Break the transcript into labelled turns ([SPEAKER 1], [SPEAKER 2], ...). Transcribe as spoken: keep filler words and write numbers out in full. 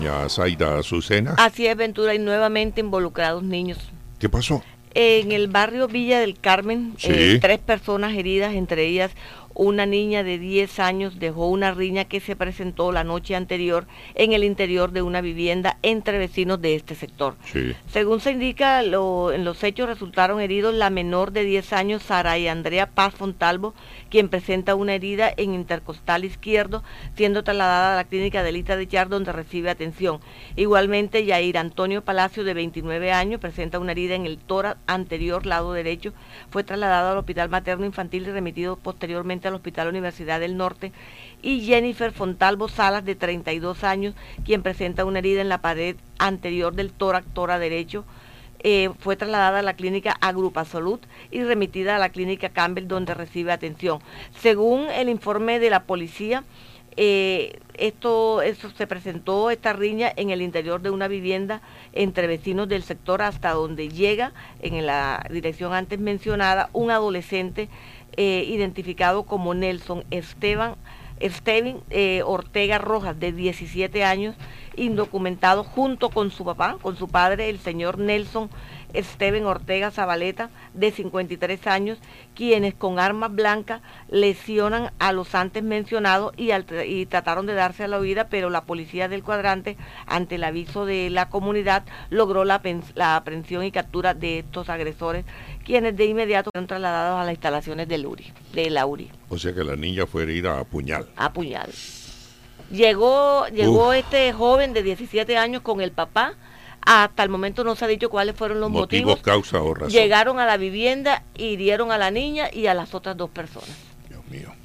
[SPEAKER 1] Ya, Zaida Azucena.
[SPEAKER 2] Así es, Ventura, y nuevamente involucrados niños.
[SPEAKER 1] ¿Qué pasó?
[SPEAKER 2] En el barrio Villa del Carmen,
[SPEAKER 1] Sí.
[SPEAKER 2] eh, tres personas heridas, entre ellas una niña de diez años, dejó una riña que se presentó la noche anterior en el interior de una vivienda entre vecinos de este sector.
[SPEAKER 1] Sí.
[SPEAKER 2] Según se indica, lo, en los hechos resultaron heridos la menor de diez años, Saray Andrea Paz Fontalvo, quien presenta una herida en intercostal izquierdo, siendo trasladada a la clínica de Lita de Char, donde recibe atención. Igualmente, Yair Antonio Palacio, de veintinueve años, presenta una herida en el tórax anterior, lado derecho, fue trasladado al Hospital Materno Infantil y remitido posteriormente al Hospital Universidad del Norte. Y Jennifer Fontalvo Salas, de treinta y dos años, quien presenta una herida en la pared anterior del tórax, tórax derecho, eh, fue trasladada a la clínica Agrupa Salud y remitida a la clínica Campbell, donde recibe atención. Según el informe de la policía, eh, esto, esto se presentó esta riña en el interior de una vivienda entre vecinos del sector, hasta donde llega, en la dirección antes mencionada, un adolescente eh, identificado como Nelson Esteban Esteban eh, Ortega Rojas, de diecisiete años, indocumentado, junto con su papá, con su padre, el señor Nelson Esteban Ortega Zabaleta, de cincuenta y tres años, quienes con armas blancas lesionan a los antes mencionados y, al, y trataron de darse a la huida, pero la policía del cuadrante, ante el aviso de la comunidad, logró la, la aprehensión y captura de estos agresores, quienes de inmediato fueron trasladados a las instalaciones del U R I, de la U R I.
[SPEAKER 1] O sea que la niña fue herida a puñal.
[SPEAKER 2] A puñal. Llegó, llegó
[SPEAKER 1] Uf.
[SPEAKER 2] este joven de diecisiete años con el papá. Hasta el momento no se ha dicho cuáles fueron los
[SPEAKER 1] Motivos,
[SPEAKER 2] motivos.
[SPEAKER 1] causa o razón.
[SPEAKER 2] Llegaron a la vivienda, hirieron a la niña y a las otras dos personas.
[SPEAKER 1] Dios mío.